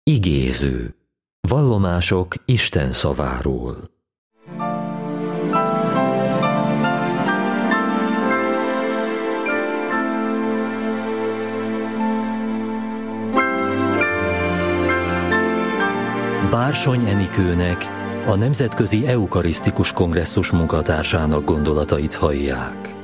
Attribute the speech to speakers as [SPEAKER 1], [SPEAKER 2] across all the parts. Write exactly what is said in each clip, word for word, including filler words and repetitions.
[SPEAKER 1] Igéző. Vallomások Isten szaváról. Bársony Enikőnek, a Nemzetközi Eukarisztikus Kongresszus munkatársának gondolatait hallják.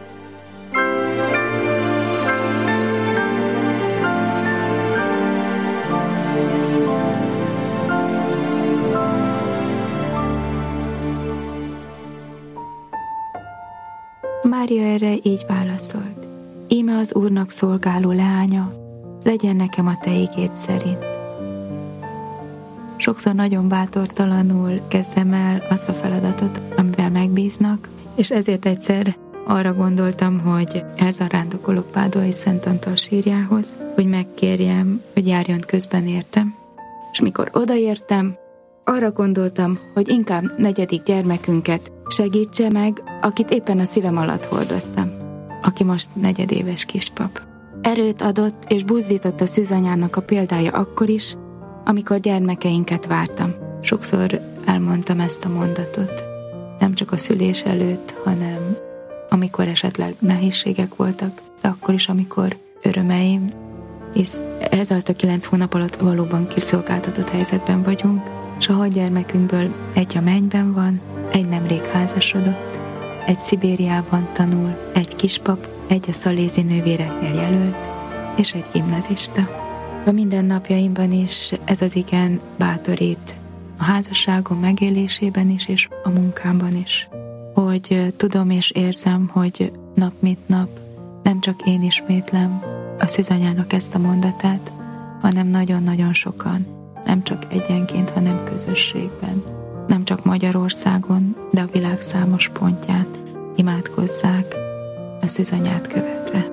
[SPEAKER 2] Mária erre így válaszolt: íme az Úrnak szolgáló leánya, legyen nekem a te igéd szerint. Sokszor nagyon bátortalanul kezdem el azt a feladatot, amivel megbíznak, és ezért egyszer arra gondoltam, hogy elzarándokolok Páduai Szent Antal sírjához, hogy megkérjem, hogy járjon közben értem. És mikor odaértem, arra gondoltam, hogy inkább negyedik gyermekünket segítse meg, akit éppen a szívem alatt hordoztam, aki most negyedéves kispap. Erőt adott és buzdított a szűzanyának a példája akkor is, amikor gyermekeinket vártam. Sokszor elmondtam ezt a mondatot, nem csak a szülés előtt, hanem amikor esetleg nehézségek voltak, de akkor is, amikor örömeim, hisz ez alatt a kilenc hónap alatt valóban kiszolgáltatott helyzetben vagyunk, és a hat gyermekünkből egy a mennyben van, egy nemrég házasodott, egy Szibériában tanul, egy kispap, egy a szalézi nővéreknél jelölt, és egy gimnazista. A mindennapjaimban is ez az igen bátorít, a házasságom megélésében is, és a munkámban is. Hogy tudom és érzem, hogy nap mint nap nem csak én ismétlem a szűzanyának ezt a mondatát, hanem nagyon-nagyon sokan, nem csak egyenként, hanem közösségben. Nem csak Magyarországon, de a világ számos pontján imádkozzák a szűzanyát követve.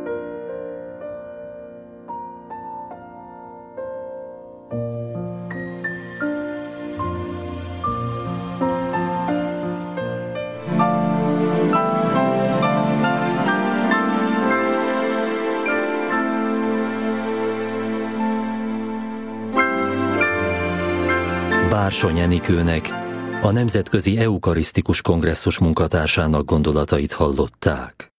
[SPEAKER 1] Bársony Enikőnek, a Nemzetközi Eukarisztikus Kongresszus munkatársának gondolatait hallották.